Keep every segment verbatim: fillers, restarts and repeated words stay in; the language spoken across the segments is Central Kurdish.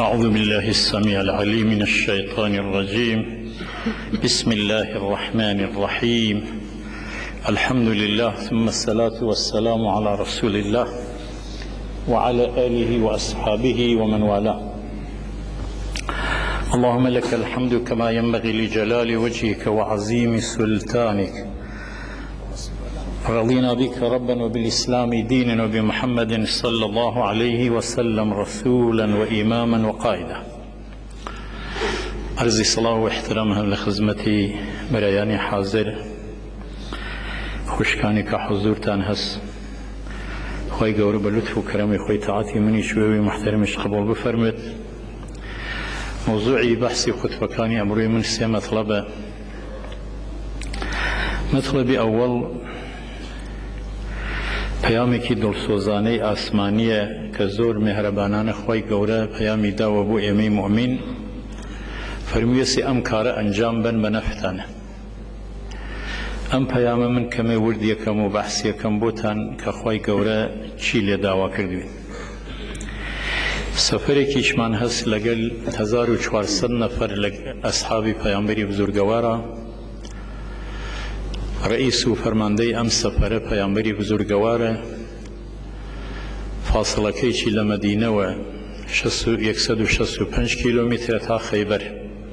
أعوذ بالله السميع العليم من الشيطان الرجيم. بسم الله الرحمن الرحيم. الحمد لله ثم الصلاة والسلام على رسول الله وعلى آله وأصحابه ومن والاه. اللهم لك الحمد كما ينبغي لجلال وجهك وعظيم سلطانك. رضينا بك ربا وبالإسلام دينا وبمحمد صلى الله عليه وسلم رسولا وإماما وقائدا. عرض صلاة واحترامها لخدمتي برياني حاضر خوشكاني كحضور تنهس خوي قور بلطف وكرمي خوي تعاطي مني شوي محترمش قبول بفرمت. موضوعي بحثي خطبة كان أمري من سي مطلبة. مطلبي أول پیامی کی دلسوزانه آسمانیه که زور مهربانان خوی گوره پیامی دا و بو امی مؤمن فرمیه سی ام کار انجام بن بنفتانه. ام پیام من کمی ورد یکم و بحث یکم بوتان که خوی گوره چی لداوا کردوین. سفری کیش من هست لگل هزار و چهارصد نفر لگ اصحابی پیامبری بزرگوارا رئیس و فرمانده ام سفره پیامبری بزرگواره فاصله کیچی لمدینه و یکصد و شصت و پنج کیلومتر تا خیبر.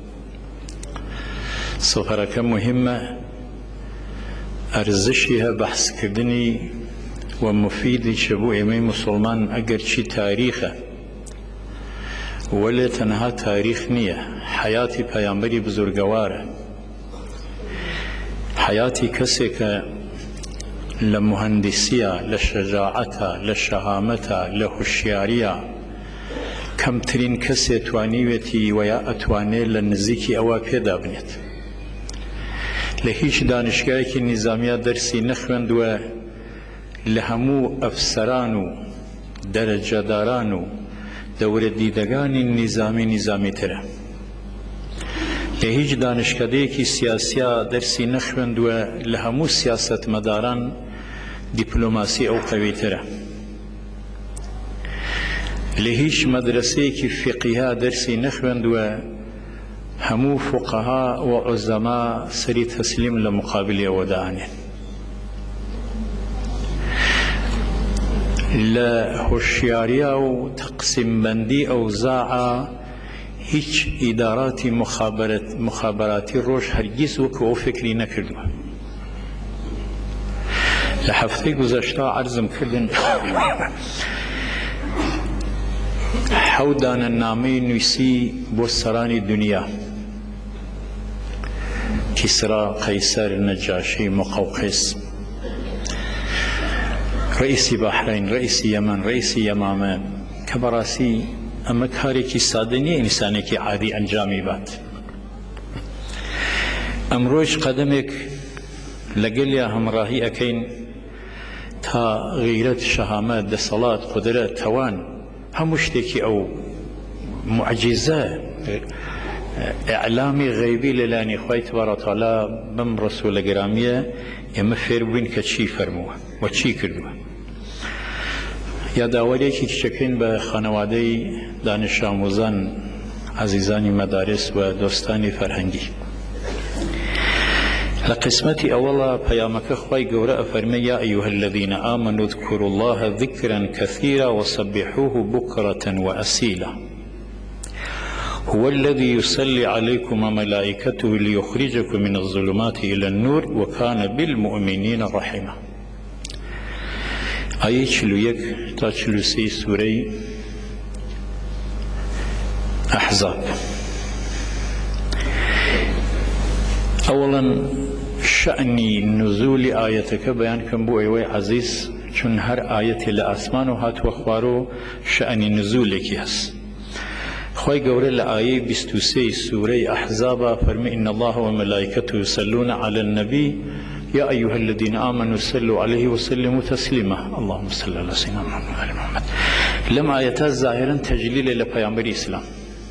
سفره که مهمه ارزشیها بحث کردنی و مفیدی چه بو ایمی مسلمان اگر چی تاریخه ولی تنها تاریخ نیه حیاتی پیامبری بزرگواره حياتي كسك لمهندسية لشجاعتها لشهامتها لهوشيارية كم ترين كسي توانيوتي ويا أتواني لنزيكي أوا بيدا بنيت لهيش دانشگاهك النظامية درسي نخوند و لهمو أفسرانو درجة دارانو دور ديدگان النظامي نظامي تره لهیچ دانشکده کی سیاسیا درسی نخوند و لهمو سیاست مداران دیپلوماسی او قویتره. لهیچ مدرسه کی فقیها درسی نخوند و همو فقها و عظما سری تسلیم لمقابل ودانه. لهوشیاریا و تقسیم بندی اوزاعا هیچ اداراتی مخابرات مخابراتی روش هرگز و که او فکری نکردو. لحفظه گذشته عرضم کردن حودان النامی نویسی بو سرانی دنیا کسرا قیصر نجاشی مقوقس رئیس بحرین رئیس یمن رئیس یمامه کبراسی اما کاری کی ساده نیه انسانی کی عادی انجامی باد. امروز قدمک لگلیا همراهی اکین تا غیرت شهامت دسالات قدرت توان هموشتی کی او معجزه اعلامی غیبی للانی خوای تبارک تعالی بم رسول گرامیه اما فربین که چی فرموه و چی کردوه. یادآوری که چکین به خانواده دانش آموزان عزیزانی مدارس و دوستانی فرهنگی. لقسمتی اولا پیامک خوای گوره فرمی یا ایها الذین آمنوا اذکروا الله ذکرا کثیرا وسبحوه بکرة و اصیلا هو الذي يصلي عليكم وملائكته ليخرجكم من الظلمات إلى النور وكان بالمؤمنين رحيما. آیه چلو یک تا چلو سی سوره احزاب. اولا شأنی نزول آیتک بیان کن بو ایوی عزیز چون هر آیت لآسمان و هات و خوارو شأنی نزول کی هست. خوای گوره لآیه بیست و سی سوره احزاب فرمی ان الله و ملائکته یصلون علی النبی يا أيها الذين آمنوا صلوا عليه وسلموا تسليما اللهم صل على سيدنا محمد وعلى محمد. لم آيات ظاهرا تجليل لبيامبر الإسلام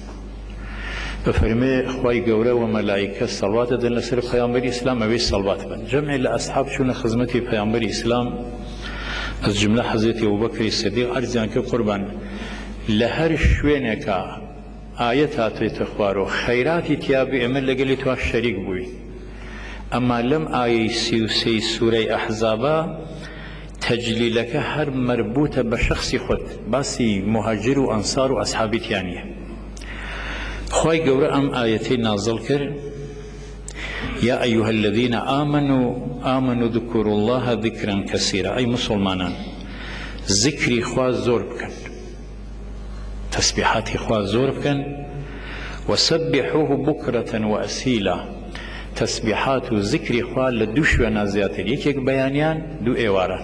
بفرمي خواي قورة وملائكة صلوات دن لسر بيامبر الإسلام أبي صلوات بن جمع لأصحاب شون خدمتي بيامبر الإسلام از جملة حضرت أبو بكر الصديق أرزان كقربان لهر شوينك آيات هاتويت خوارو خيراتي تيابي أمر لقلي توا شريك بوي أما لم آي سيوسي سورة أحزابا تجليلك هر مربوطة بشخص خود باسي مهاجر وأنصار وأصحابي تيانيه خواهي قورا أم آيتين نازل كر يا أيها الذين آمنوا آمنوا ذكروا الله ذكرا كثيرا أي مسلمانان ذكري خواه زور بكن تسبيحاتي خواه زور بكن وسبحوه بكرة وأسيلا تسبيحات ذكري خواه لدوش ونازيات يكيك بيانيان دو ايوارا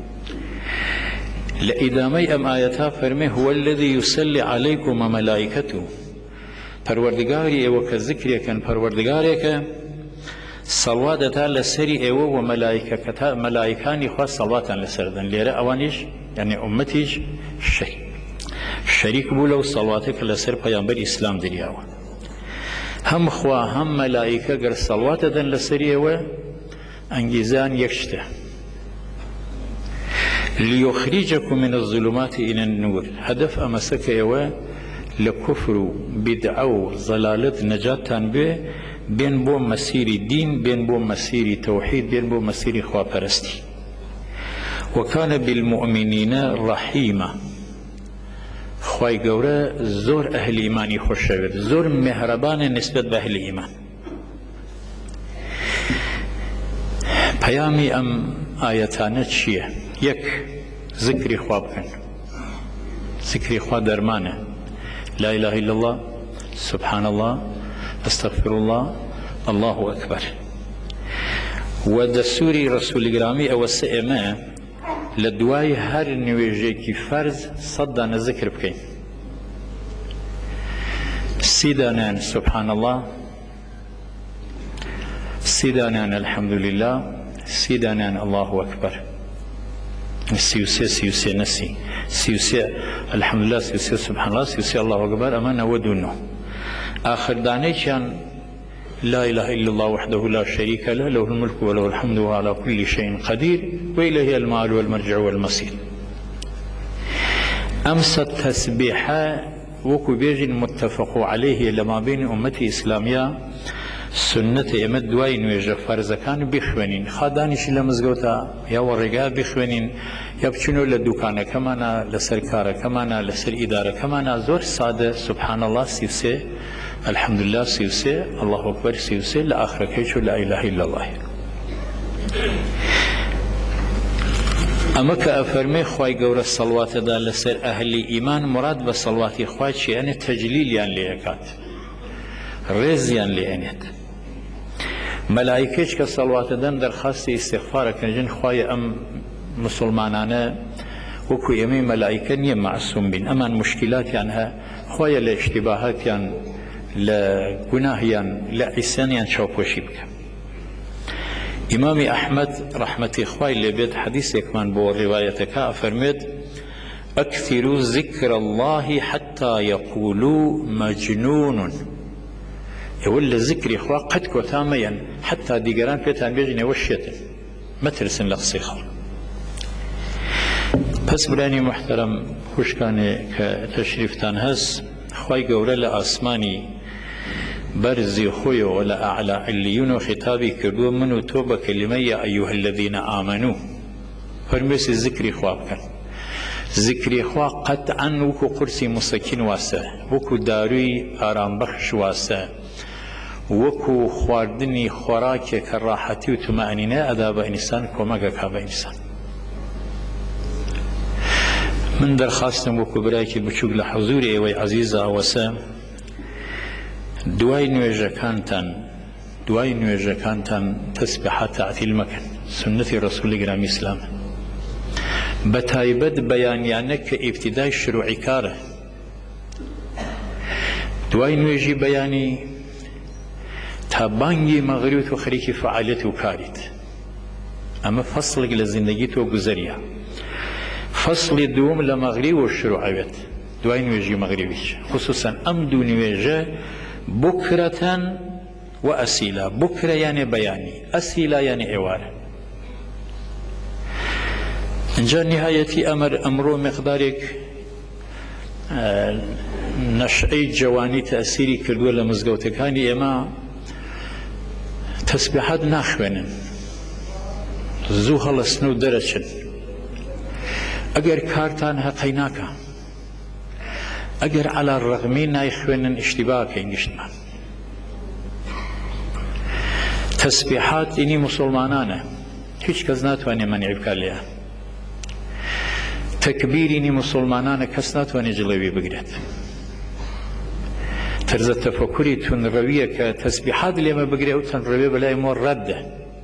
لإدامي أم آياتها فرمي هو الذي يسلي عليكم ملائكته پروردگاری ایوه که ذکری کن پروردگاری که صلواتتا لسری ایوه و ملائکتا ملائکانی خواه صلواتا لسردن لیره اوانیش یعنی امتیش شریک شریک بولو صلواتک لسر پیامبر اسلام دریاوه هم خواه هم ملائکه گر صلواتتا لسری ایوه انگیزان یکشته ليخرجكم من الظلمات إلى النور هدف أمسك إيوه لكفر بدعو ضلالت نجاتان به بين بو مسيري دين بين بو مسيري توحيد بين بو مسيري خواه پرستی وكان بالمؤمنين رحيما خواهي قورا زور أهل إيماني خوش شود زور مهربان نسبت به أهل إيمان پیامی ام آیتانه چیه یک ذکری خواه بکن ذکری خواه درمانه لا إله إلا الله سبحان الله استغفر الله الله أكبر ودسوري رسول الجرامي أو السئمة لدواي هر نويجيكي فرز صدنا ذكر بكين سيدانان سبحان الله سيدانان الحمد لله سيدانان الله أكبر سيوسي سيوسي نسي سيوسي الحمد لله سيوسي سبحان الله سيوسي الله أكبر أمانة ودونه آخر داني كان لا إله إلا الله وحده لا شريك له له الملك وله الحمد وعلى كل شيء قدير وإليه المال والمرجع والمصير أمس التسبيحة وكو بيج متفق عليه لما بين أمتي إسلامية سنة امد دوای نوێژە فەرزەکان بخوێنین خادانیشی لە مزگەوتە یا وەڕێگا بخوێنین یا بچینەوە لە دوکانەکەمانە لەسەر کارەکەمانە لەسەر ئیدارەکەمانە زۆر سادە سبحان الله سیوسێ الحمد لله سیوسێ الله أكبر سیوسێ لە ئاخرەکەی چوو لا إله إلا الله ئەمە کە ئەفەرمێ خوای گەورە سەڵواتەدا لەسەر ئەهلی ئیمان مراد بە سەڵواتی خوای چی ئەنێ تەجلیلیان لێ ئەکات ڕێزیان لێ ئەنێت ملائكة كصلوات دن درخواست استغفار كنجن خوايا أم مسلمانانا وكو يمي ملائكة نيم معصوم بين أمان مشكلات عنها خوايا لاشتباهات يعني لجناه يعني لعسان يعني شوف وشيبك إمام أحمد رحمة إخوائي اللي بيت حديث يكمان بو روايتك أفرميت أكثروا ذكر الله حتى يقولوا مجنون يقول ذكر إخوة قد كتاميا حتى ديقران بيتان بيجني وشيتن ما ترسن لغصيخر بس براني محترم خوش كان كتشريف تانهز خواهي قولة لأسماني برزي خوي ولا أعلى عليون خطابي كردو منو توبة كلمة يا أيها الذين آمنوا فرميس الذكر إخوة كان ذكر إخوة قطعا وكو قرسي مسكين واسا وكو داروي آرام بخش واسا وكو خواردني خوراكي كراحتي وتمأنينة أداب إنسان كوماغا كابا إنسان من درخواستم وكو برايكي بچوك لحضوري ايوي عزيزة وسام دواي نويجا كانتان دواي نويجا كانتان تسبيحات تعتيل مكان سنة رسول الله إسلام بتايبد بيانيانك ابتداء الشروع كاره دواي نويجي بياني تابانجي مغريوت وخريكي فعاليت وكاريت اما فصلك لزندگيت وگزريا فصل دوم لمغري والشروعيات دواي نويجي مغربيش خصوصا ام دو نويجه بكرة وأسيلة بكرة يعني بياني أسيلة يعني إوارة إن جاء نهاية أمر أمره مقدارك نەشئەی جوانی تەسیری کردووە لە مزگەوتەکانی ئێمە تەسبیحات ناخوێنن، زوو هەڵەستن و دەرەچن. ئەگەر کارتان هەقەی ناکە، ئەگەر عەلا ڕەغمی نایخوێنن ئیشتیباکەین گشتمان. تەسبیحات ئینی موسڵمانانە، هیچ کەس ناتوانێت مەنیع بکات لێیان. تەکبیرینی موسڵمانانە، کەس ناتوانێت جڵەوی بگرێت. تەرزە تەفەکوری تونڕەویە کە تەسبیحات لێمە بگرێ و تەنڕەوێ بەلای مۆ ڕەددە.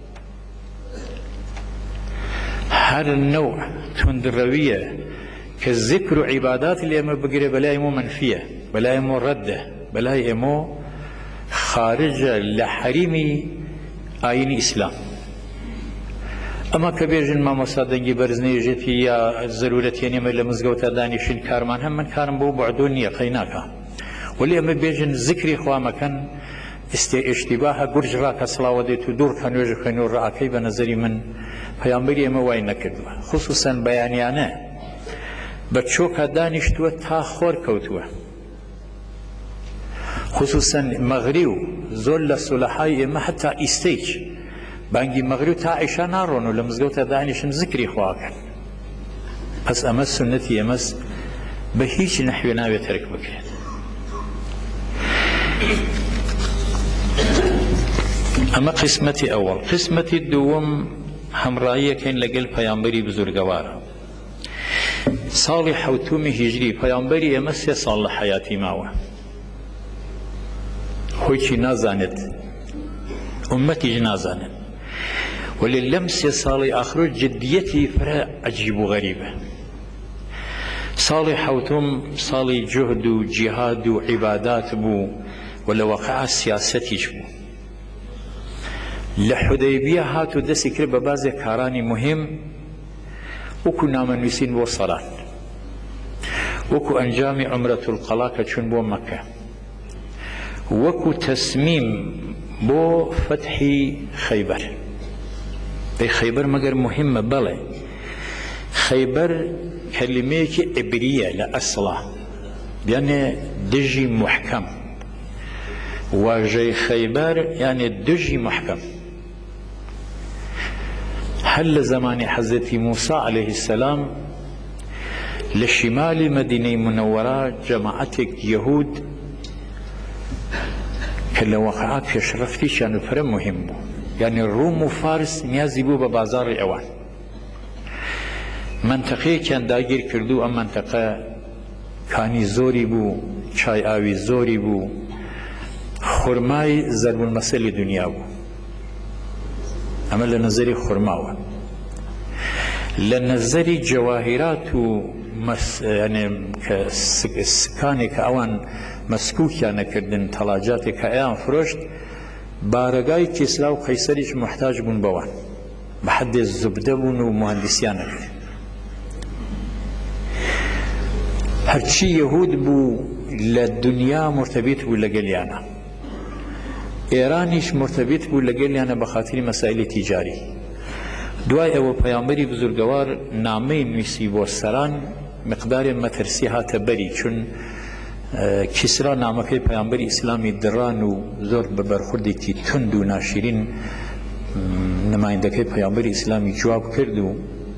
هەر نەوع توندڕەویە کە ذکر و عیبادات لێمە بگرێ بەلای مۆ منفیە، بەلای مۆ ڕەددە، بەلای ئێمە خارجە لە حەریمی ئاینی ئیسلام. ئەمە کە بێژن مامۆستا دەنگی بەرزنێژێتی یا زەرورەتی نێمە لە مزگەوتە دانیشین کارمان هەم، من کارم بۆ بەعدۆ نییە، قەی ناکە. ولی ئەمە بێژن ذکری خوا مەکەن، ئستێ ئیشتیباهە گورج ڕاکە سڵاوە دێت و دوورکە نوێژە خوێن و ڕائەکەی بە نەزەری من پەیامبەری ئێمە وای نەکردووە. خصوصەن بەیانیانە بە چۆکە دانیشتووە تا خۆر کەوتووە. خصوصەن مەغری و زۆر لە سولەحای ئێمە حتا ئیستەیج بانگی مەغری و تا عیشا ناڕۆن و لە مزگەوتە دانیشن ذکری خواکەن. پس ئەمە سنەتی ئێمەس بە هیچ نەحوێ ناوێت تەرک بکرێت. ئەمە قسمەتی ئەوەڵ. قسمەتی دووەم هەمڕاییەکەین لەگەڵ پەیامبەری بزورگەوارە. ساڵی حەوتومی هیجری پەیامبەری ئێمە سێ ساڵ لە حەیاتی ماوە، خۆیکی نازانێت، ئومەتیش نازانێت، ولی لەم سێ ساڵی ئاخر جدیەتی فرە عەجیب و غەریبە. ساڵی حەوتوم ساڵی جوهد و جیهاد و عیبادات بوو و لە وەقعە سیاسەتیش بوو. لە حودەیبیە هات و دەستی کرد بە بازێک کارانی مهم، وەکو نامەنووسین بۆ سەڵات، وەکو ئەنجامی عومرەت القەڵا کە چوون بۆ مەکە، وەکو تەسمیم بۆ فەتحی خەیبەر. دەی خەیبەر مەگەر مهمە؟ بەڵێ، خەیبەر کەلیمەیەکی عیبریە لە ئەسڵا، یانێ دژی محکەم. واژەی خەیبەر یانێ دژی محکەم. هەر لە زمانی حەزەتی موسا عەلەیهی السەلام لە شیمالی مەدینەی منەوەرە جەماعەتێک یەهود کە لە وەقعە پێشرەفتیشیان و فرە مهم بوو، یعنی ڕووم و فارس نیازی بوو بە بازاڕی ئەوان. منتەقەیەکیان داگیر کردو، ئەم منتەقە کانی زۆری بوو، چای ئاوی زۆری بوو، خورمای زەربولمەسەلی دنیا بوو. ئەمە لە نەزەری خورماوە. لە نەزەری جەواهیرات و سکانێک کە ئەوان مەسکوکیان نەکردن، تەڵاجاتێک کە ئەیان فرۆشت، بارەگای کیسرا و قەیسەریش محتاج بوون بەوان، بە حەدێ زوبدە بوون و مهندسیان نەکرد. هەرچی یەهود بوو لە دنیا مرتەبیت بوو لەگەلیانە. ئێرانیش مرتەبیت بوو لەگەلیانە بە خاتری مەسائلی تیجاری. دوای ئەوە پەیامبەری بزورگەوار نامەی نوویسی بۆ سەران، مقدارێ مەترسی هاتە بەری، چون کیسرا نامەکەی پەیامبەری ئیسلامی دڕان و زۆر بە بەرخوردێکی تند و ناشرین نمایندەکەی پەیامبەری ئیسلامی جواب کرد و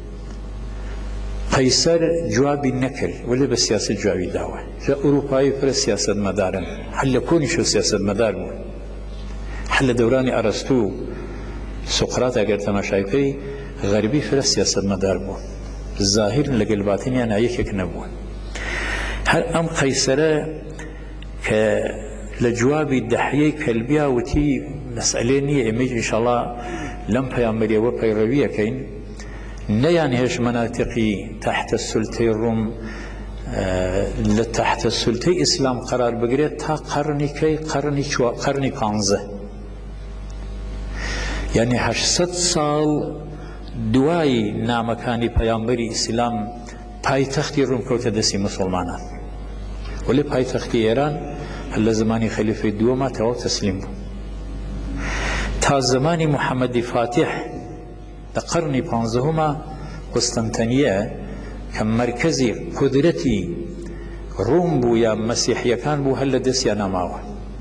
قەیسەر جوابی نەکرد، ولی بە سیاسەت جوابی داوە. جا ئەوروپایی فرە سیاسەت مەدارن، هەر لە کۆنیشە سیاسەت مەدار بوون، هەر لە دەورانی ئەرەستو و سقرات ئەگەر تەماشای غەربی فرە سیاسەت مەدار بوون، زاهر لەگەڵ باتینیان یەکێک نەبوون. هەر ئەم قەیسەرە کە لە جوابی دەحیەی کەلبیا وتی مەسئلێ نییە، ئێمەش ئینشاڵڵا لەم پەیامبەریەوە پەیڕەویەکەین، نەیان هێش مەناتیقی تحتە سولتەی ڕووم لە تحتە سولتەی ئیسلام قەرار بگرێت تا قەرنیکەی قەرنی پانزە، یعنی هەشسەد ساڵ دوای نامەکانی پەیامبەری ئیسلام پایتەختی ڕووم کەوتە دەستی مسڵمانان. ولی پایتەختی ئێران لە زمانی خەلیفەی دووەما تەواو تەسلیم بوو. تا زمانی محەممەدی فاتح لە قەرنی پانزەهەما قوستەنتەنیە کە مەرکەزی قودرەتی ڕووم بوو یا مەسیحیەکان بوو هەر لە دەستیان نەماوە.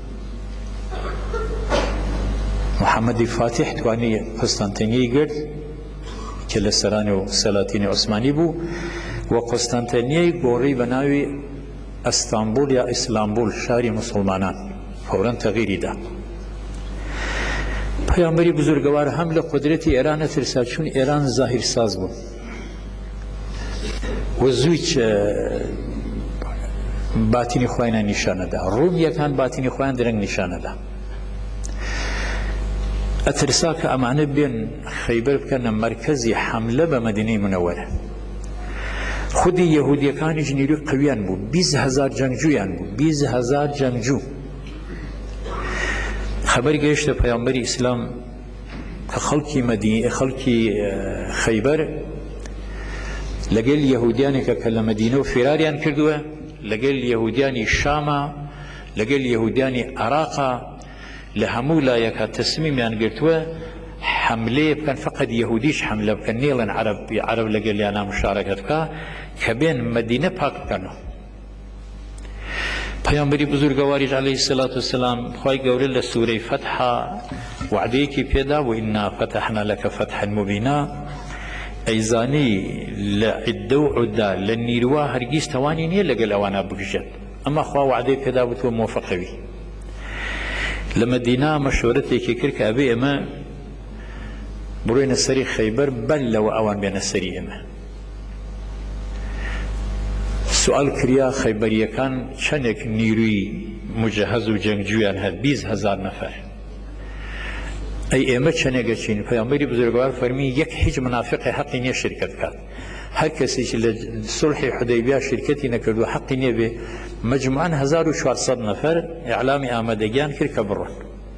محەممەدی فاتح توانی قوستانتینیەی گرت کە لە سەرانی و سەلاتینی عوسمانی بوو و قوستانتینیەی گۆڕی بە ناوی ئەستانبول یا ئیسلامبول، شاری مسلمانان، فەورەن تەغیری دا. پەیامبەری بزرگەوار هەم لە قودرەتی ئێران نەترسا، چون ئێران زاهیرساز بوو و زووی باتینی خۆیان نیشانەدا. ڕوومیەکان باتینی خۆیان درەنگ نیشانەدا. ئەترسا کە ئەمانە بێن خەیبەر بکەنە مەرکەزی حەملە بە مەدینەی منەوەرە. خودی یەهودیەکانیش نیروی قویان بوو، بیست هەزار جەنگجویان بوو، بیست هەزار جەنگجوو. خەبەر گەیشتە پەیامبەری ئیسلام کە خەڵکی مەدینە، خەڵکی خەیبەر لەگەڵ یەهودیانێکە کە لە مەدینە و فێراریان کردووە، لەگەڵ یەهودیانی شامە، لەگەڵ یەهودیانی عێراقا، لە هەموو لایەکە تەسمیمیان گرتووە حملەیە بکەن، فقط یەهودیش حملە بکەن، نێڵن عەرەب لەگەڵیانە مشارەکەت بکە کە بێن مەدینە پاک بکەنەوە. پەیامبەری بزرگەواریش عەلەیهی سەلات وسەلام خوای گەورە لە سوورەی فەتحا وعدەیەکی پێدا و ئینا فەتەحنا لەکە فەتحەن موبینا، ئەیزانی لە عیددە و عوددا لە نیروە هەرگیز تەوانی نییە لەگەڵ ئەوانە بگژێت، ئەمە خوا وعدەی پێدا بووتوە مۆفەقەوی. لە مەدینە مەشورەتێکی کرد کە ئەبێ ئێمە بڕۆینە سەری خەیبەر بەل لەوە ئەوان بێنە سەری ئێمە. سوال کریا خەیبەریەکان چەندێک نیروی مجهز و جەنگجویان هەت، بیست هەزار نەفەر. ئەی ئێمە چەندێکەچین؟ پەیامبەری بزرگوار فەرمی یەک هیچ منافقی حەقی نییە شرکت بکات. هەر کەسێکی لە سولحی حودەیبیا شرکەتی نەکردو حەقی نییە بێ. مەجموعەن هەزار و چوارسەد نەفەر ئیعلامی ئامادەگیان کرد کە بڕۆن.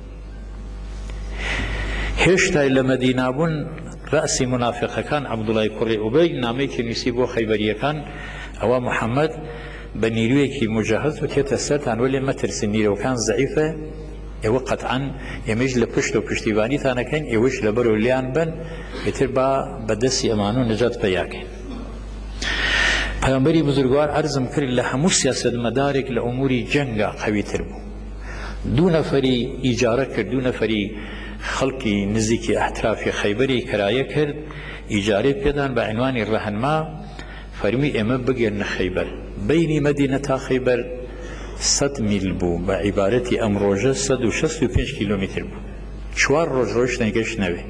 هێشتا لە مەدینە بوون، ڕەسی منافقەکان عەبدوڵای کوڕی ئوبەی نامەیەکی نووسی بۆ خەیبەریەکان، ئەوە محەممەد بە نیرویەکی مجهز و تێتە سەرتان، وەلێ مەترسن، نیرۆکان زەعیفە، ئێوە قەتعەن ئێمەش لە پشت و پشتیوانیتانەکەین، ئێوەش لەبەر و لیان بن، ئیتر با بەدەستی ئەمان و نەجات پەیاکەین. پەیامبەری بزرگوار عەرزم کرد لە هەموو سیاسەتمەدارێک لە ئوموری جەنگا قەویتر بوو. دوو نەفەری ئیجارە کرد، دوو نەفەری خەڵکی نزیکی ئەحترافی خەیبەری کەرایە کرد، ئیجارەی پێدان بە عنوانی ڕەهەنما، فەرمی ئێمە بگەێنە خەیبەر. بەینی مەدینە تا خەیبەر سەد میل بوو، بە عیبارەتی ئەم ڕۆژە سەد و شەست و پێنج کیلۆمتر بوو. چوار ڕۆژ ڕۆیشتن گەشتنەوێ.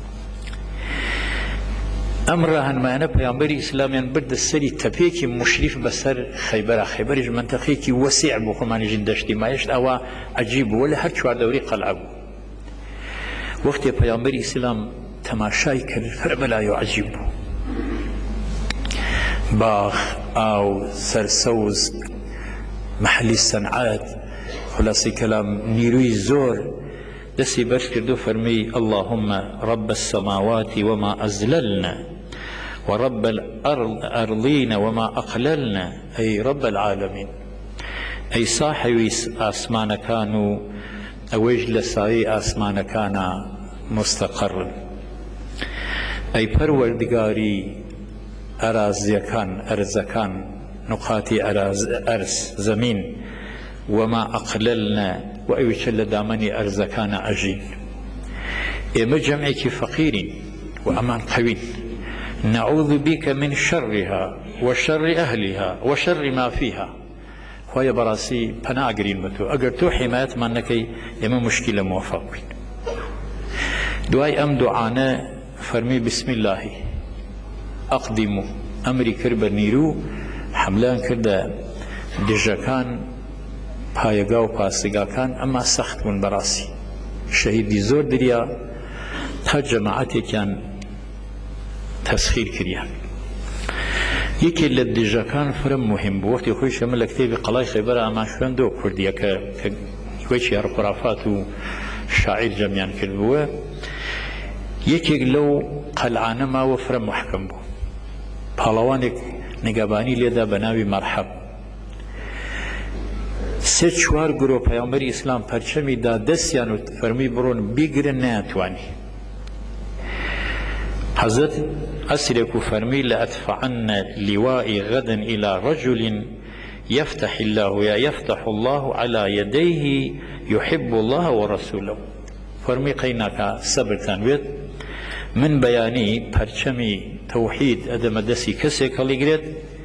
ئەم ڕاهەنمایانە پەیامبەری ئیسلامیان بردە سەری تەپێکی مشریف بەسەر خەیبەرە. خەیبەریش منتەقەیەکی وەسیع بوو، خۆمانیژین دەشتی مایشت ئەوە عەجیب بوو، لە هەر چواردەوری قەلعە بوو. وەختێ پەیامبەری ئیسلام تەماشای کرد، فەرمەلایە و عەجیب بوو. باغ، ئاو، سەرسەوز، محلی سەنعەت، خولاسەی کەلام نیروی زۆر، دەستی بەرز کرد و فەرمی اللهم رب السماوات وما أزللنا ورب الأرضين وما أقللنا، أي رب العالمين، أي صاحبي آسمان كانوا أويج لساي آسمان كان مستقر، أي پروردگاري أرازيكان أرزكان نقاطي أراز أرز زمين، وما أقللنا وأيش لدامني أرزكان أجين. إما جمعك فقيرين وأمان قوين، نعوذ بك من شرها وشر أهلها وشر ما فيها. خويا براسي پنا أقرين بتو، أقر تو حماية منكي إما مشكلة موفقين. دعاي أم دعانا فرمي بسم الله أقدم أمري كرب نيرو، حملان كردا دجاكان پایەگا و پاسگاکان، ئەمە سەخت بوون بەڕاستی. شەهیدی زۆر دریا، تا جەماعەتێکیان تەسخیر کردیان. یەکێ لە دژەکان فرم مهم بوو. وەختی خۆی شەمە لە کتێبی قەڵای خەیبەر ئامان خوێندەوە کوردیەکە کە وەیەکی هەرخورافات و شاعیر جەمیان کردبووە. یەکێک لەو قەلعانە ماوە فرم محکەم بوو. پاڵەوانێک نیگەبانی لێدا بە ناوی مەرحەب. سێ چوار گرۆ پەیامبەری ئیسلام پەرچەمی دا دەستیان و فەرمی بڕۆن بیگرن، نەیانتوانی. حەزرەت ئەسرێک و فەرمی لە ئەدفەعەنە لیوائی غەدەن ئیلا ڕەجولین يفتح الله يا يفتح الله على يديه يحب الله ورسوله فرمي قيناك صبرتان بيت من بياني پرچمي توحيد ادم دسي كسي كاليگريت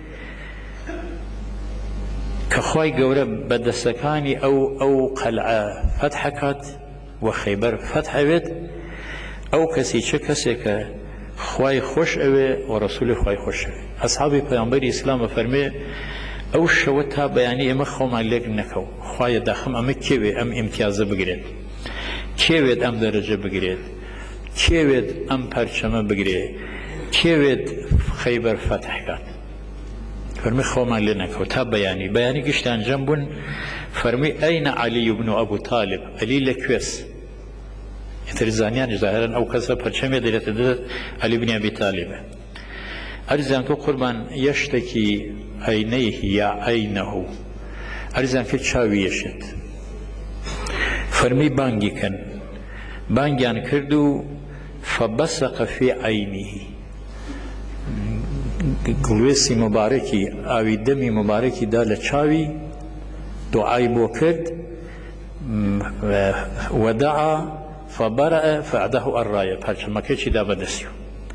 كخواي قورة بدستكاني او او قلعة فتحكات وخيبر فتح بيت او كسي چه كسي ك خواي خوش اوه ورسول خواي خوش اوه اصحابي پیغمبر اسلام فرمي او شوتها بياني اما خوما لك نكو خواي داخم اما كيوه ام امتيازه بگريت كيوه ام درجه بگريت كيوه ام پرچمه بگريت كيوه خيبر فتح كات فرمي خوما لنكو تا بياني بياني قشتان جنبون فرمي اين علي بن ابو طالب علي لكويس يترزانيان ظاهرا او كسا پرچمه دلت دلت علي بن ابي طالب ارزان كو قربان يشتكي عينيه يا عينه ارزان كو چاوي يشت فرمي بانگي كن بانگيان كردو فبصق في عينه گلوسي مباركي اوي دمي مباركي دا لچاوي دعاي بو كرد ودعا فبرأ فعده الراية پرچما كيچي دا بدسيو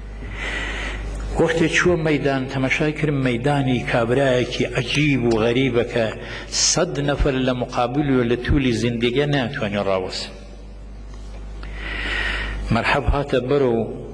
وقتی چوە مەدان تەماشای کرد مەدانی کابرایەکی عەجیب و غەریبە کە سەد نەفەر لە مقابل و لە توولی زیندگی ناتوانێ ڕاوەسن مەرحەب هاتە بەرەو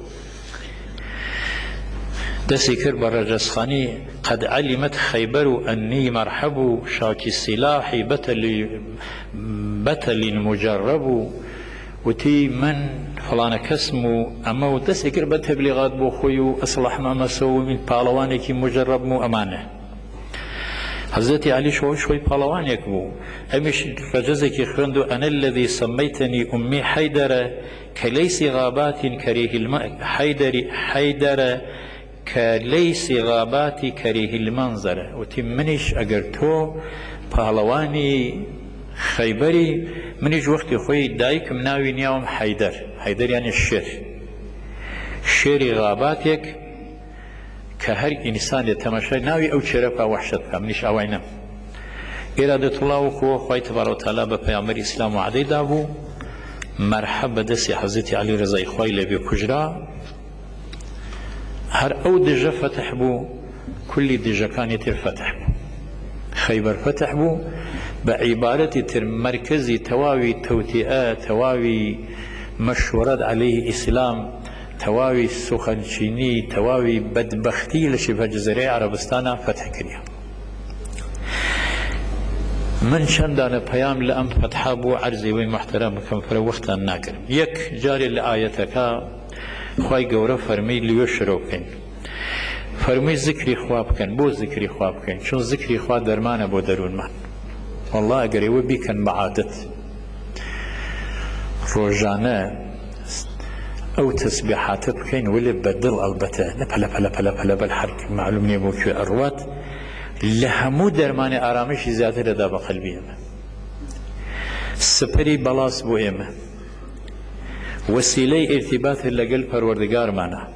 دەستی کرد بە ڕەجەسخانی قەد عەلیمەت خەیبەر و ئەنی مەرحەب و شاکی سیلاحی بەتەلی مجەڕەب و وتي من فلان كسمو اما وتسكر بتبليغات بو خويو اصلح ما مسوي من بالوانك مجرب مو امانه حضرت علي شوي شوي بالوانك بو امش فجزك خندو انا الذي سميتني امي حيدر كليس غابات كريه الماء حيدر حيدر كليس غابات كريه المنظر وتي منش اجرتو بالواني خيبري منيش وقت خوي دايك مناوي نيوم حيدر حيدر يعني الشير شيري غاباتك كهر انسان يتماشى ناوي او شرفا وحشتك منيش اوينم إرادة الله وخو خوي تبارك وتعالى بپیامبر اسلام وعدي دابو مرحبا دسي حضرت علي رضا خوي لبي كجرا هر او دجا فتح بو كل دجا كان يتر فتح بو خيبر فتح بو بعبارة تر مركزي تواوي توتئة تواوي مشورات عليه إسلام تواوي سخنشيني تواوي بدبختي لشبه جزيرة عربستان فتح كريا من شندان بيام لأم فتحا بو عرزي وين محترم كم فرا وقتا ناكر يك جاري لآيتك خواهي قورا فرمي ليوشرو كن فرمي ذكري خواب كن بو ذكري خواب كن شون ذكري خواب درمان بو درون من والله اگر او بیکن بعادت روزانه او تسبيحات بكين ولا بدل البته لبلا بلا بلا بلا بالحرك معلوم ني بوكو اروات لهمو درماني ارامش زياده لدا بقلبي سپري بلاس بو ايمه وسيله ارتباط لقل پروردگار معنا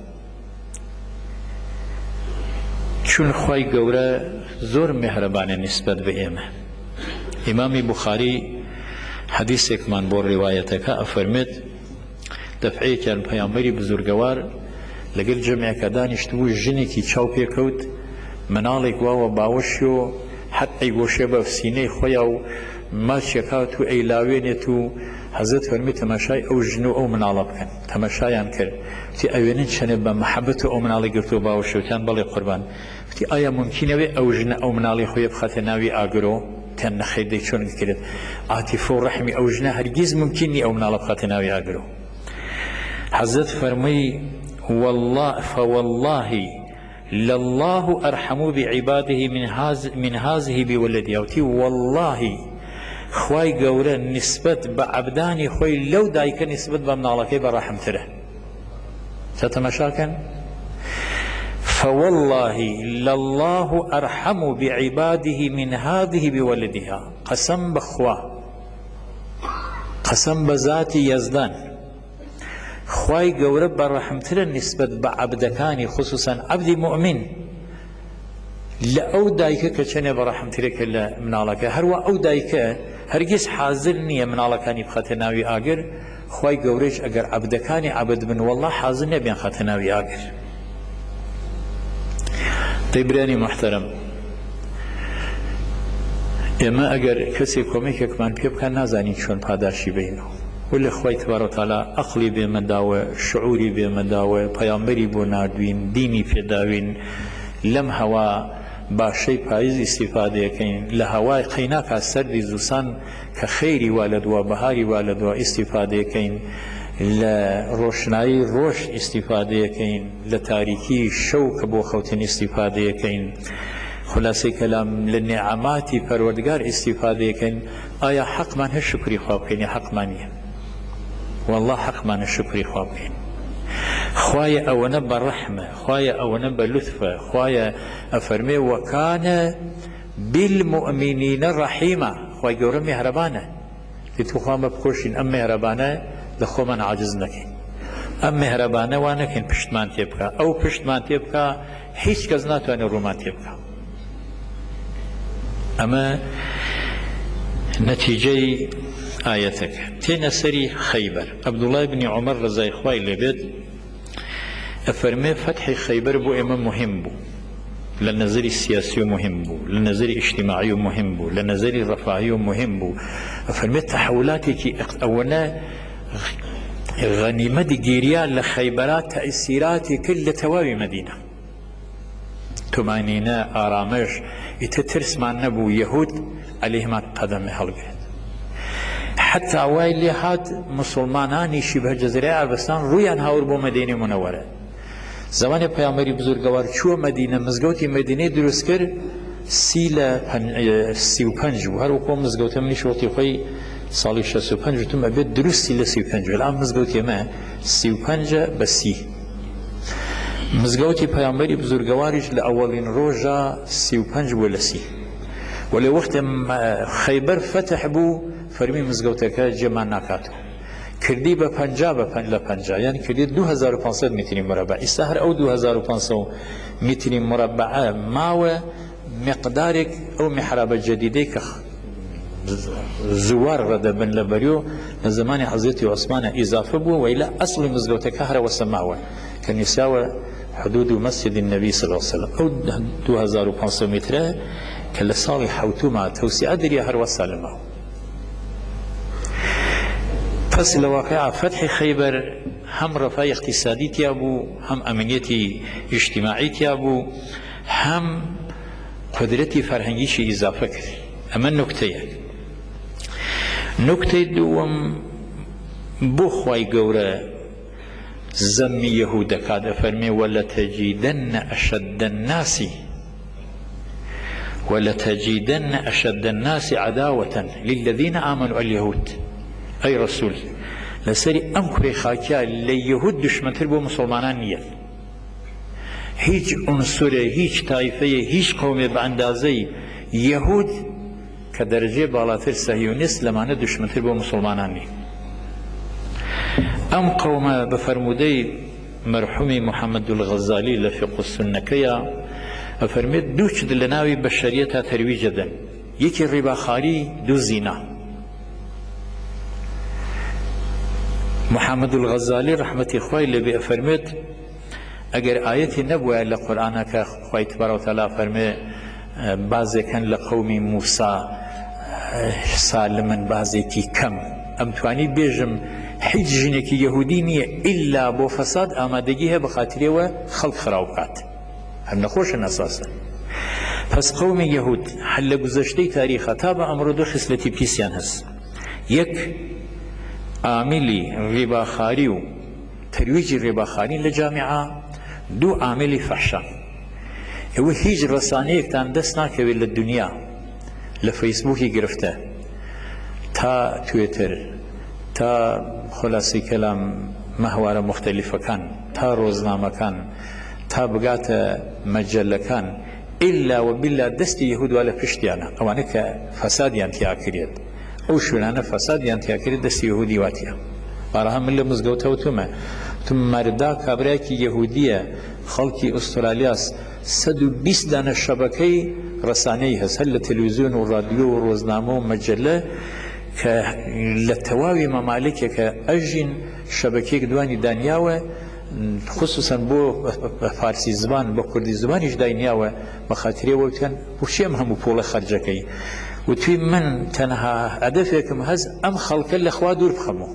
چون خوي گوره زور مهربانه نسبت به ايمه امام بخاري حديث من بور روايتك افرمت دفعي كان پیامبری بزرگوار لقل جمع كدانشتو جنكي چاوپي كوت منالك واو باوشيو حتى يغوشه بفسيني خويا ما شكاتو ايلاوينتو حضرت فرمي تماشاي او جنو او منالب كان تماشايان كر تي اوينن شنه بمحبته او منالي گرتو باوشو كان بالي قربان تي ايا ممكنه او جن او منالي خويا بخاتناوي اگرو تن خيدي شلون كده عاطفه ورحمي او جنه هرگز ممكنني او منالب خاتناوي اگرو حضرت فرمي والله فوالله لله ارحم بعباده من هذا من هذه بولده اوتي والله خوي قوله نسبة بعبداني خوي لو دايك نسبة بمنالكي برحمته ستمشاكن فوالله لله ارحم بعباده من هذه بولدها قسم بخوا قسم بذاتي يزدان خواي قورب برحمتنا نسبة بعبدكاني خصوصا عبد مؤمن لە ئەو دایکە کە چەنێ بە ڕەحمترێکە لە مناڵەکە هەروە ئەو دایکە هەرگیز حازر نییە مناڵەکانی بخەتە ناوی ئاگر خوای گەورەش ئەگەر عەبدەکانی عەبد بن وەڵڵا حازر نەبیان خەتە ناوی ئاگر. دەیبرانی محتەرەم، ئێمە ئەگەر کەسێک کۆمێکێکمان پێ بکە نازانین چۆن پاداشی بینەوە و لە خوای تەبارەک و تەعالا عەقڵی بێمەداوە، شعوری بێمەداوە، پەیامبەری بۆ نردوین، دینی پێداوین، لەم هەوا باشەی پاییز ئیسیفادەیەکەین، لە هەوای قەیناکە سەردی زووسان کە خەیری وا لە دووە بەهاری وا لە دووە ئیسیفادەیەکەین، لە ڕۆشنایی ڕۆژ ئیسیفادەیەکەین، لە تاریکی شەو کە بۆ خەوتن ئیسیفادەیەکەین، خلاصەی کەلام لە نێعەماتی پەروەردگار ئیسیفادەیەکەین. ئایا حەقمان هەیە شکری خوا بکەین یا حەقمان نییە؟ وەڵڵا حەقمانە شکری خوا بکەین. خوایە ئەوەنە بە ڕەحمە، خوایە ئەوەنە بە لوتفە، خوایە ئەفەرمێ وەکانە بالمؤمنینە ڕەحیمە، خوای گەورە میهرەبانە. دەیتوخوا بە بکۆشین ئەم میهرەبانە لە خۆمان عاجز نەکەین، ئەم میهرەبانە وا نەکەین پشتمان تێ بکە، ئەو پشتمان تێ بکە هیچ کەس ناتوانێت ڕوومان تێ بکە. ئەمە نەتیجەی ئایەتەکە. تێنە سەری خەیبەر. عەبدوڵای بنی عومەر ڕەزای خوای لێبێت ئەفەرمێ فەتحی خەیبەر بۆ ئێمە مهم بوو، لە نەزەری سیاسی و مهم بوو، لە نەزەری ئیجتیماعی و مهم بوو، لە نەزەری ڕەفاهی و مهم بوو. ئەفەرمێت تەحولاتێکی ئەوەنە غەنیمەتی گیریا لە خەیبەرا تەئسیراتی کرد لە تەواوی مەدینە. تومانینە، ئارامش، ئیتر ترسمان نەبوو یەهود عەلەیهما قەدەمێ هەڵگرێت. حتا وای لێ هات مسلمانانی شیبە جەزیرەی عەرەبستان ڕوویان هاور بۆ مەدینەی مونەوەرە. زمانی پەیامبەری بزرگەوار چووە مەدینە، مزگەوتی مەدینەی دروست کرد، سی لە سی و پەنج بوو. هەروەکو مزگەوتە منیش وەختی خۆی ساڵی شەست و پەنج وتم ئەبێت دروستی لە سی و پەنج، بەڵام مزگەوتی ئێمە سی و پەنجە بە سی. مزگەوتی پەیامبەری بزرگەواریش لە ئەوەڵین ڕۆژە سی و پەنج بووە لە سی. وەلێ وەختێ خەیبەر فەتح بوو فەرمی مزگەوتەکە جێمان ناکاتەوە، کردی بە پەنجا بە لە پەنجا، یعنی کردی دوو هەزار و پانسەد متری مربع. ئێستا هەر ئەو دوو هەزار و پانسەد متری مربعە ماوە مقدارێک ئەو میحرابە جەدیدەی کە زوار ڕەدەبن لە بەریۆ لە زمانی حەزرەتی عوسمانە ئیزافە بووە، وەیلا ئەسڵی مزگەوتەکە هەرەوەسە ماوە کە نووسیاوە حدود و مەسجدی النەبی صلی الله علیه وسلم. ئەو دوو هەزار و پانسەد مترە کە لە ساڵی حەوتومە تەوسیعە دەریە هەروەسا لە ماوە. پس لە واقعا فەتحی خەیبەر هەم ڕەفای اقتصادی تیا بوو، هەم ئەمنیەتی ئیجتیماعی تیا بوو، هەم قدرەتی فەرهەنگیشی ئیزافە کرد. ئەمە نوکتەیە. نوکتەی دووەم بۆ خوای گەورە زەممی یەهودەکات، ئەفەرمێ وەلەتەجیدەنە ئەشەدە الناسی وەلەتەجیدەنە ئەشەدە الناسی عەداوەتەن للذینە ئامەنوا اليهود. ئەی ڕەسوول، لەسەری ئەم کوڕی خاکیا لە یەهود دشمنتر بۆ مسلمانان نییە. هیچ عنسورێ، هیچ تایفەیە، هیچ قەومێ بە ئەندازەی یەهود کە دەرەجێ باڵاتر سەهیۆنیست لەمانە دشمنتر بۆ مسلمانان نییە. ئەم قەومە بە فەرمودەی مەرحومی محەممەد الغەزالی لە فیقه السنەکەیە ئەفەرمێت دوو چ لە ناوی بەشەریەتە تەرویجە دەن، یەکی ڕیباخاری، دوو زینا. محەممەد الغەزالی ڕەحمەتی خوای لێبێ ئەفەرمێت ئەگەر ئایەتی نەبووە لە قورئانەکە خوای تەبارەک و تەعالا فەرمێ بازێکن لە قەومی موسا سالمن بازێکی کەم، ئەم توانی بێژم هیچ ژنێکی یەهودی نییە ئیلا بۆ فەساد ئامادەگی هەیە بە خاترەوە خەڵک خراو بکات. هەم نەخۆشن ئەساسا. پس قەومی یەهود هەر لە گوزەشتەی تاریخە تا بە ئەمڕۆ دوو خصلەتی پیسیان هەست. یەک عاملی ڕێباخاری و تەرویجی ڕێباخاری لە جامعە، دوو عاملی فەحشا. ئێوە هیچ ڕەسانەیەکتان دەست ناکەوێت لە دنیا لە فەیسبووکی گرفتە تا توێتر تا خلاصی کەلام مەهوارە مختەلیفەکان تا ڕۆژنامەکان تا بگاتە مەجەلەکان ئیلا وبیلا دەستی یەهودوا لە پشتیانە، ئەوانە کە فەسادیان تیا کرێت، ئەو شوێنانە فەسادیان تیا کرێت دەستی یەهودی واتیە. بارها من لمزقوته وتوما ثم مردا كابراكي يهودية خلقي أسترالياس سدو بيس دانا الشبكي رسانيه هل التلفزيون والراديو والروزنامه والمجلة كالتواوي ممالك كأجن شبكيك دواني دانياوه خصوصا بو فارسي زبان بو كردي زبان ايش دانياوه بخاطري وتن وشي مهم بوله خرجكي وتوي من تنها هدفكم هز ام خلق الاخوه دور بخمو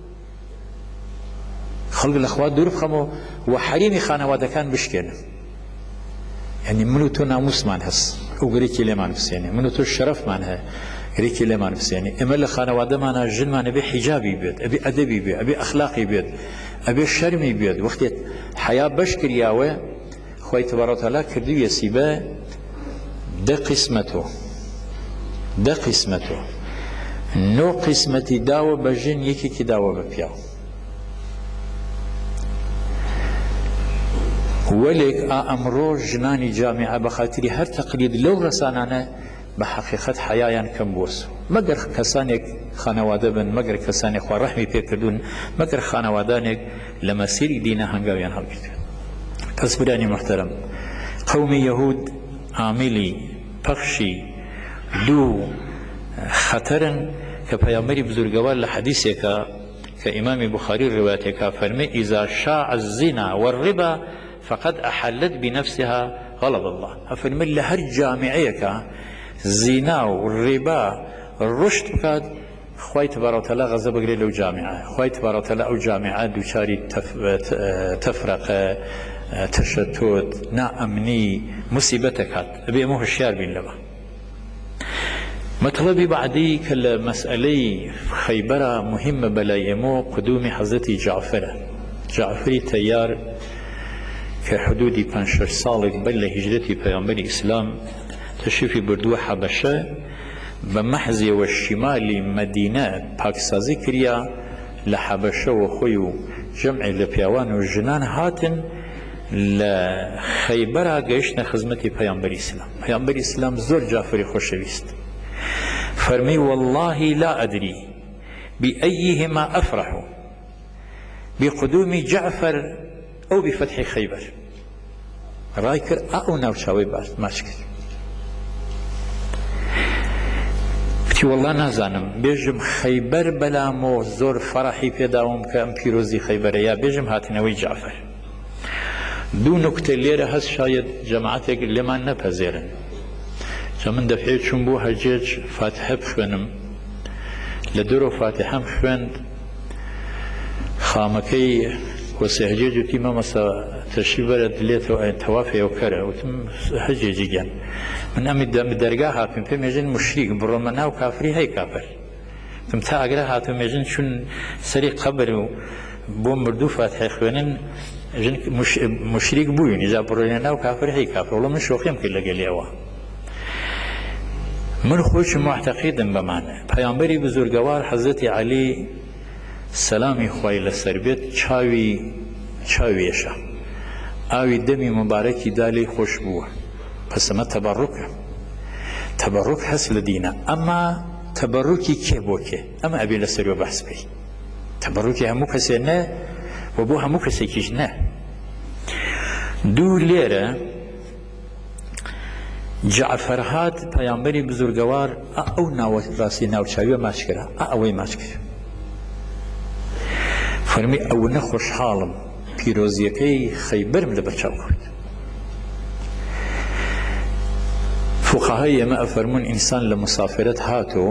خلق الاخوه دور بخمو وحريمي خانواده كان بشكل يعني منو تو ناموس مان هس او غريكي لمان بسيني منو تو الشرف مانها غريكي لمان بسيني اما الخانواده مانا جن مان ابي حجابي بيت ابي ادبي بيت ابي اخلاقي بيت ابي شرمي بيت وقت حياه بشكر ياوه خوي تبارك وتعالى كردو يسيبه ده قسمته ده قسمته نو قسمتي داوه بجن يكي كي داوه ببياو ولك امرو جناني جامعه بخاطري هر تقليد لو رسانانا بحقيقه حيايان كم بوس مگر كسانك خانواده بن مگر كسانك خو رحمي بكردون مگر خانوادانك لما سير دينا هنگاويان هلكت كسبراني محترم قوم يهود عاملي بخشي دو خطرن كبيامري بزرگوار لحديثك كإمام بخاري روايتك فرمي إذا شاع الزنا والربا فقد أحلت بنفسها غضب الله أفرمي لهر جامعيك زنا والربا الرشد بكاد خوي تبارك وتعالى غضب قري له جامعة خوي تبارك وتعالى أو جامعة دوشاري تف... تفرقة تشتت نا أمني مصيبتك أبي أمه الشيار بين لبا مطلبي بعدي كالمسألة خيبرة مهمة بلايمو قدوم حضرت جعفر جعفري تيار كحدودي بانشر صالح بل هجرتي بيامبر الإسلام تشريفي بردو حبشة بمحزي والشمال مدينة باكسازي كريا لحبشة وخيو جمع لبيوان وجنان هاتن لخيبرة قيشنا خزمتي بيامبر الإسلام بيامبر الإسلام زور جعفري خوشويست فرمي والله لا أدري بأيهما أفرح بقدوم جعفر أو بفتح خيبر رايكر أو ناوشاوي باش ماشكر بتي والله نازانم بيجم خيبر بلا مو زور فرحي بيداوم كأم بيروزي خيبر يا بيجم هاتنوي جعفر دو نكتة ليرة هس شايد جماعتك اللي ما نبهزيرن من دفعي شنبو هجيج فاتحة بخوانم لدورو فاتحة بخواند خامكي وسهجيج وتيما مسا تشيبرة دليته توافي وكره وتم هجيج جان من أمي درجة هاتم في مجن مشرك برمنا وكافري هي كافر ثم تاجر هاتم مجن شن سري قبر بوم مردو فاتحة خوانن جن مش مشرك بوين إذا برمنا وكافر هي كافر والله من شوقيم كله قليوا من خوش معتقدم بمعنى پیامبری بزرگوار حضرت علی سلامی خوای لسر بیت چاوی چاویشا آوی دمی مبارکی دالی خوش بوه پس ما تبرکه تبرک هست لدینا اما تبرکی که بو که اما ابی لسر و بحث بی تبرکی همو کسی نه و بو همو کسی کش نه دو لیره جعفر هات پیامبری بزرگوار او ناو راسی ناوچاوی ماچ کرا اوی ماچ کرا فرمی او نخوش حالم پیروزیکی خیبرم لبرچاو کرد فقهای ما افرمون انسان لمسافرت هاتو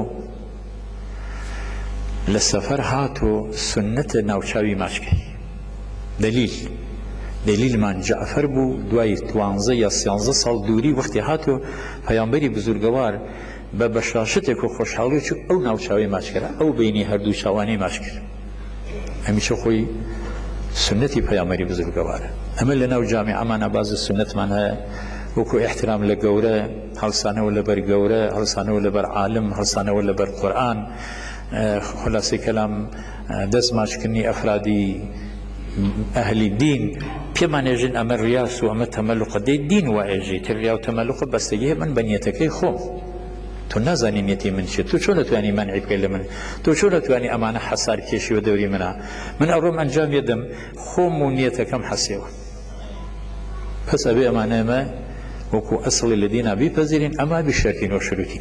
لسفر هاتو سنت ناوچاوی ماچ کری دلیل دلیل من جعفر بو دوای توانزه یا سیانزه سال دوری وقتی هاتو پیامبری بزرگوار به بشاشتک و خوشحالی چو او ناوچاوی ماچ کرد او بینی هر دو چاوانی ماچ کرد همیشه خوی سنتی پیامبری بزرگواره اما لناو جامعه من بعض سنت منها وكو احترام لقوره هلسانه ولا بر قوره هلسانه ولا بر عالم هلسانه ولا بر قرآن خلاصي كلام دز ماش كني افرادي اهل الدين كما نجن امر رياس وامر تملق دي دين واجي تريا وتملق بس تجيه من بنيتك خوم تۆ نازانی نیەتی من چێت، تۆ چۆن دەتوانی مانعی بکەی لە من، تۆ چۆن دەتوانی ئەمانە حەسار کێشیوە دەوری منە، من ئەڕۆم ئەنجام یەدەم خۆم و نیەتەکەم حەسێوە. پس ئەبێ ئەمانە ئەمە وەکو ئەسڵی لە دینا بیپەزیرین، ئەما بیشەرتین و شروتی.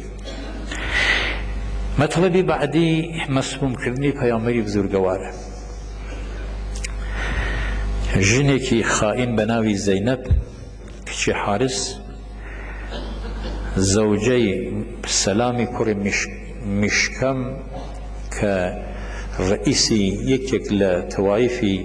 مەطلبی بەعدی مەسمومکردنی پەیامبەری بزورگەوارە. ژنێکی خائین بە ناوی زەینەب کچی حارس زەوجەی سەلامی کوڕی میشکەم کە ڕئیسی یەکێک لە تەوایفی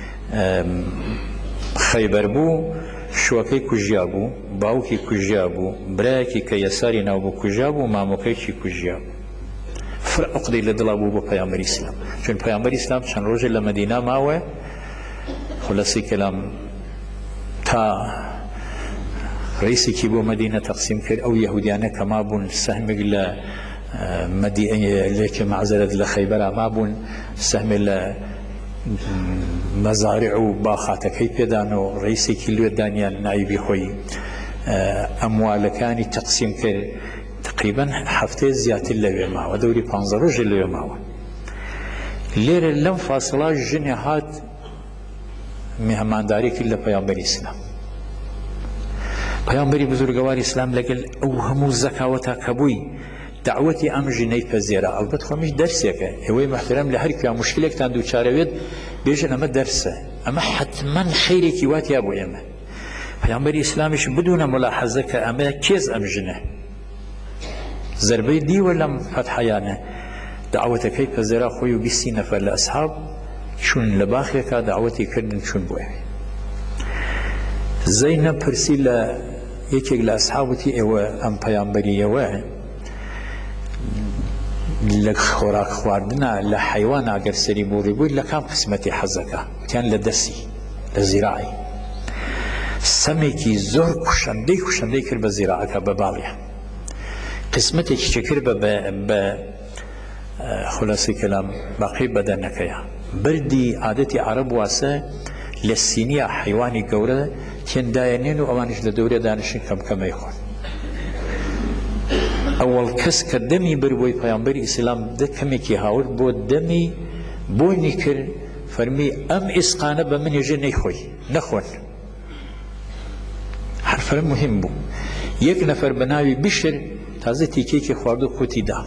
خەیبەر بوو شوەکەی کوژیا بوو، باوکی کوژیا بوو، برایەکی کە یەساری ناو بوو کوژیا بوو، مامۆکەیکی کوژیا بوو. فرە عقدەی لە دڵا بوو بۆ پەیامبەری ئیسلام، چون پەیامبەری ئیسلام چەند ڕۆژێ لە مەدینە ماوە. خلاصی کەلام تا ڕئیسێکی بۆ مەدینە تەقسیم کرد، ئەو یەهودیانە کە مابوون سەهمێک لە لێکێ معزەرەت لە خەیبەرا مابوون، سەهمێ لە مەزارع و باخاتەکەی پێدانەوە، ڕئیسێکی لێ دانیان نایبی خۆی ئەموالەکانی تەقسیم کرد. تقریبا هەفتەیە زیاتر لەوێ ماوە، دەوری پانزە ڕۆژێ لەوێ ماوە. لێرە لەم فاسڵە ژنێ هات میهمانداری کرد لە پەیامبەری ئیسلام. پەیامبەری بزورگەواری ئیسلام لەگەڵ ئەو هەموو زەکاوەتا کە بووی دعوەتی ئەم ژنەی پەزێرە. ئەڵبەت خۆمیش دەرسێکە، ئێوەی محترم لە هەر کوێ موشکلێکتان دووچارەوێت بێژن ئەمە دەرسە، ئەمە حتمەن خەیرێکی واتیا بۆ ئێمە. پەیامبەری ئیسلامیش بدونە ملاحەزە کە ئەمە کێز ئەم ژنە زەربەی دیوە لەم فەتحەیانە دعوەتەکەی پەزێرا خۆی و بیستی نەفەر لە ئەسحاب چون لە باخێکا دعوەتی کردن چون بۆێ. زەینەب پرسی لە یەکێک لە ئەسحابوتی ئێوە ئەم پەیامبەریەوە لە خۆراک خواردنە لە حەیوان ئەگەر سەری بۆ ڕێبوویت لە کام قسمەتی حەزەکە؟ وتیان لە دەسی، لە زیراعی. سەمێکی زۆر کوشەندەی کوشەندەی کرد بە زیراعەکە بە باڵیە. قسمەتێکی چ کرد بە خلاصی کەلام باقی بەدەنەکەیە. بردی عادەتی عەرەب واسە لە سینیە حەیوانی گەورە تێندایەنێن و ئەوانش لە دەورێ دانیشن کەمکەمەی خۆن. ئەوەڵ کەس کە دەمی بر بۆی پەیامبەری ئیسلام دە کەمێکی هاورد بۆ دەمی بۆنی کرد، فەرمی ئەم ئیسقانە بە منێژە نەیخۆی نەخۆن. حرفە مهم بوو. یەک نەفەر بە ناوی بشر تازە تیکێکی خوارد و قوتی دا،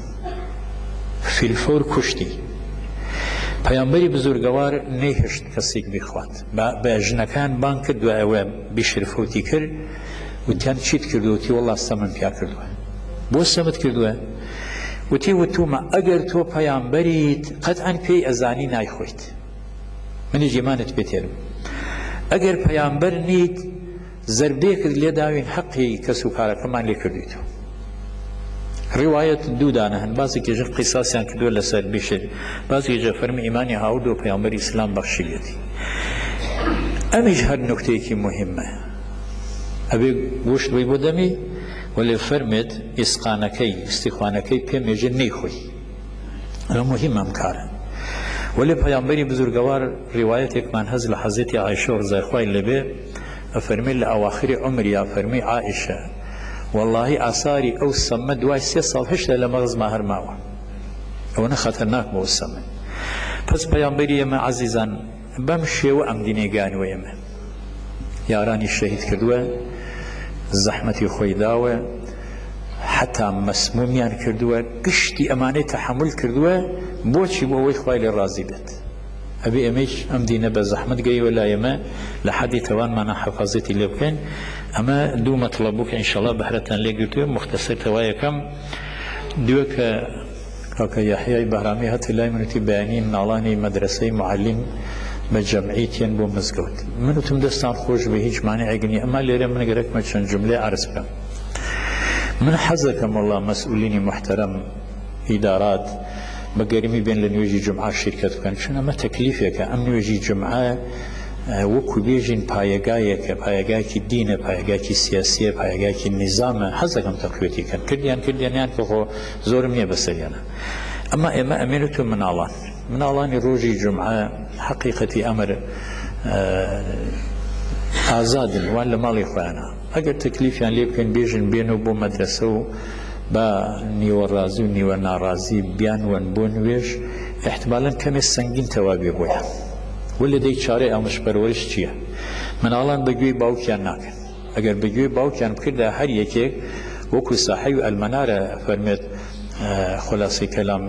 فیلفۆر کوشتی. پەیامبەری بزورگەوار نەیهێشت کەسێک بیخوات، بە ژنەکان بان کردووە ئەوە بیشر فوتی کرد، وتیان چیت کردو؟ وتی وەڵا سەمم پیا کردووە. بۆ سەمت کردووە؟ وتی وتومە ئەگەر تۆ پەیامبەریت قەتعەن پێی ئەزانی نایخۆیت، منی جێمانت پێتێرم. ئەگەر پەیامبەر نیت زەربەیەکت لێ داوین حەقی کەس و کارەکەمان لێ کردویتەوە. ڕیوایەت دوودانە هەن، بازێکیژە قیساسیان کردووە لەسەر بیشر، بازێکیژە فەرمی ئیمانی هاورد و پەیامبەری ئیسلام بەخشیوێتی. ئەمیش هەر نوکتەیەکی مهمە، ئەبێ گوشت بووی بۆ دەمی وەلێ فەرمێت ئیسقانەکەی ئیستیخوانەکەی پێمێژە نەیخۆی. ئەمە مهم ئەم کارە. وەلێ پەیامبەری بزورگەوار ڕیوایەتێکمان هەز لە حەزەتی عایشە ڕزای خوای لەبێ ئەفەرمێت لە ئەواخری عومریا فەرمی عائیشە واللهی ئاساری ئەو سەمە دوای سێ ساڵ هێشتا لە مەغزما هەر ماوە. ئەوە خەتەرناک بۆ سەمە. پس پەیامبەری ئێمە عەزیزان بەم شێوە ئەم دینێگانوە ئێمە یارانی شەهید کردووە، زەحمەتی خۆی داوە، حتا مەسمومیان کردووە، گشتی ئەمانەی تەحەمل کردووە بۆچی بۆ ئەوەی خوای لێ ڕازی بێت. ئەبێ ئەمەش ئەم دینە بە زەحمەت گەیوە لای ئێمە لە حەدی تەوانمانە حەفاظەتی لێ بکەین. ئەمە دوو مەطلب بوو کە ئینشەڵڵا بەهرەتان لێ گرتووە. مختصر تەوایەکەم دووە کە کاکە یەحیای بەهرامی هەتی لای منوتی بەیانی مناڵانی مەدرسەی معەلیم بە جەمعیتیان بۆ مزگەوت. منوتم دەستان خۆش بە هیچ مانعێک نییە، ئەما لێرە من گەرەکمە چەند جوملەی عەرز بکەم. من حەز دەکەم وەڵڵا مەسئولینی محتەرەم ئیدارات بە گەرمی بێن لە نوێژی جومعە شیرکەت بکەن، چون ئەمە تەکلیفێکە. ئەم نوێژی جومعە وەکو بێژین پایەگایەکە، پایەگایکی دینە، پایەگایکی سیاسیە، پایەگایکی نیزامە. حەز دەکەم تەقویەتی کەن، کردیان کردیانیان کە خۆ زۆرم نییە بەسەریانە. ئەما ئێمە ئەمێنێت و مناڵان مناڵانی ڕۆژی جومعە حەقیقەتی ئەمر ئازادن، وان لە ماڵی خۆیانە. ئەگەر تەکلیفیان لێ بکەن بێژن بێنەوە بۆ مەدرسە و با نیوەڕازی و نیوە ناڕازی بیانوەن بۆ نوێژ احتمالاً کەمێ سەنگین تەوابێ بۆیان وە لە دەی چارەی ئامۆژپەروەریش چییە؟ مناڵان بەگوێی باوکیان ناکەن ئەگەر بەگوێی باوکیان بکردا هەر یەکێک وەکو ساحەی و ئەلمەنارە فەرمێت خلاصی کەلام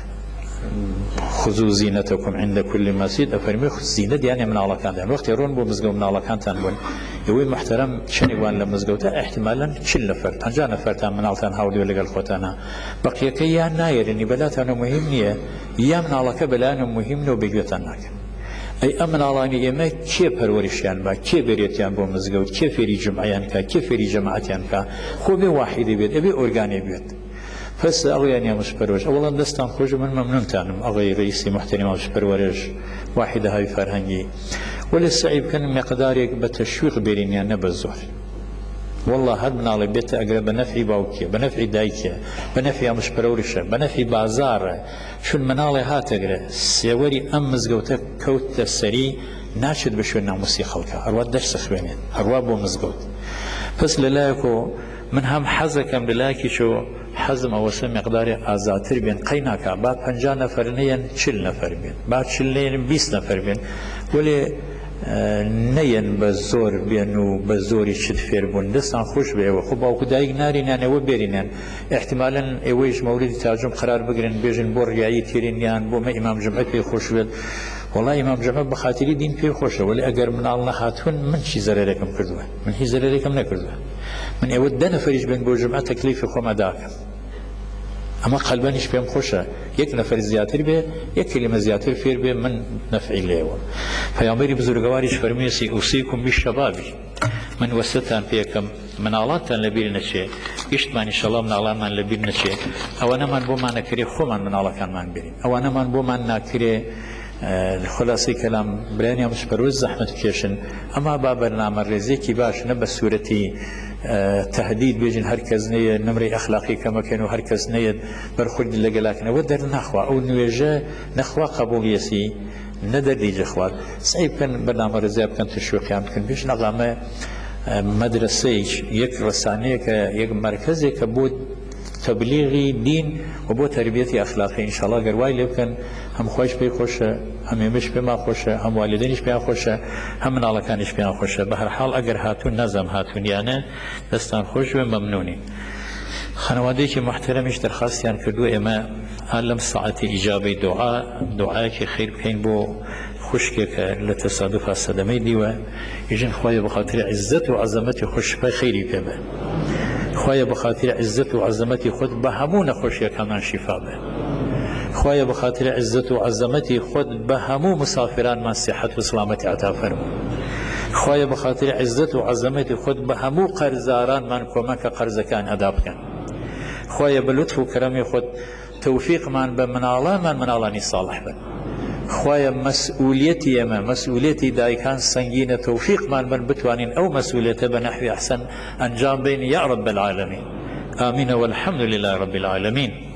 خذوا زینەتەکم عند كل مسجد ئەفەرمێ زینە دیانێ مناڵەکاندان وەختی ڕۆن بۆ مزگەوت مناڵەکانتان بوون ئێوەی محتەرەم چنێکوان لە مزگەوتە احتمالاً چل نەفەر پەنجا نەفەرتان مناڵتان هاوردووە لەگەڵ خۆتانە بەقیەکە یان نایێرنی بەلاتانە مهم نییە یا مناڵەکە بەلایەنە مهم نە و بەگوێتان ناکەن ئەی ئەم مناڵانی ئێمە کێ پەروەریشیان با کێ بێرێتیان بۆ مزگەوت کێ فێری جمعیان کا کێ فێری جەماعەتیان کا خۆ بێ واحیدی بێت ئەبێ ئۆرگانێ بێت پس ئەڵیان ئامۆژپەروەرش ئەوڵان دەستان خۆش من مەمنونتانم ئەڵی ڕئیسی محتەرم ئامۆژپەروەرش واحدە هاوی فەرهەنگی وەلێ سعی بکەن مێقدارێک بە تەشویق بێرینیان نە بە زۆر والله هەر مناڵێ بێتە ئەگرە بە نەفعی باوکیە بە نەفعی دایکە بە نەفعی ئامۆژپەروەریشە بە نەفعی بازاڕە چون مناڵێ هاتەگرە سێوەری ئەم مزگەوتە کەوتە سەری ناچێت بە شوێن ناموسی خەڵکە هەروە دەرسە خوێنێت هەروە بۆ مزگەوت پس لەلایەکۆ من هەم حەزەکەم لەلایەکیشەوە حەزم ئەوەسە مقداری ئازاتر بێن قەی ناکا با پەنجا نەفەر نەیەن چل نەفەر بێن با چل نەیەن بیست نەفەر بێن وەلێ نەیەن بە زۆر بێن و بە زۆری چت فێر بوون دەستان خۆش بێەوە خۆ باوکو دایک نارینیان ئەوە بێرینیان احتمالاً ئێوەیش مەولدی تاجم قرار بگرن بێژن بۆ ڕیایی تێرینیان بۆ مە ئیمام جەمعەت پێی خۆش بێت والله ئیمام جەمعەت بە خاتری دین پێی خۆشە وەلی ئەگەر مناڵ نەهاتوون من چی زەرێرێکم کردووە من هیچ زەرێرێکم نەکردووە من ئێوە دە نەفەریش بن بۆ جەمعەت تەکلیفی خۆم ئەداکەم ئەمە قەلبانیش پێم خۆشە یەک نەفەر زیاتر بێ یەک کلمە زیاتر فێر بێ من نەفعی لێوە پەیامبەری بزرگەواریش فەرموویەتی ئوصیکم بالشەبابی من وەسەتان پێکەم مناڵاتان لەبیر نەچێ گشتمان ئینشەڵڵا مناڵانمان لەبیر نەچێ ئەوانەمان بۆمان نەکرێ خۆمان مناڵەکانمان بێنین ئەوانەمان بۆمان ناکرێ خلاصی کەلام برایانی ئامۆژپەروەر زەحمەت بکێشن ئەما با بەرنامە ڕێزێکی باش نە بە سوورەتی تهدید بێژین هەر کەس نەیە نمرەی ئەخلاقی کەمەکەن و هەر کەس نەیە بەرخوردی لەگەلاکەنەوە دەرنەخوا ئەو نوێژە نەخوا قبوڵیەتی نەدەردیجە خوارد سعی بکەن بەرنامە ڕێزای بکەن تشویقیان بکەن بێژن ئەڵامە مەدرسەیەک یەک ڕسانەیەکە یەک مەرکەزێکە بۆ تبلیغی دین و بۆ تربیەتی ئەخلاقی ئینشاءڵڵا گەر وای لێ بکەن هەم خۆش پێی خۆشە هەم ئێمەش پێمان خۆشە هەم والیدەنیش پێیان خۆشە هەم مناڵەکانیش پێیان خۆشە بە هەر حاڵ ئەگەر هاتوون نەزەم هاتوونیانە دەستان خۆش بێ مەمنونی خانەوادەیەکی محتەرەمیش دەرخواستیان کردو ئێمە هەر لەم ساعەتی ئیجابەی دوعا دوعایەکی خیر بکەین بۆ خوشکێکە لە تەسادوفا سەدەمەی دیوە ئیژن خوایە بەخاتر عیزەت و عەزەمەتی خوشکە خەیری پێبێ خوایە بەخاتر عیزەت و عەزەمەتی خۆت بە هەموو نەخۆشیەکانمان شیفا بێ خوایە بەخاتر عیزەت و عەزەمەتی خۆت بە هەموو مسافرانمان سیحەت و سڵامەتی عەتا فەرموو خوایە بەخاتر عیزەت و عەزەمەتی خۆت بە هەموو قەرزارانمان کۆمەکە قەرزەکان ئەدا بکەن خوایە بە لوتف و کەرەمی خۆت تەوفیقمان بە مناڵانمان مناڵانی ساڵح بن خوایە مەسئولیەتی ئێمە مەسئولیەتی دایکان سەنگینە تەوفیقمان بن بتوانین ئەو مەسئولیەتە بە نەحوی ئەحسەن ئەنجام بدەین یا رب العالمین آمین والحمد لله رب العالمین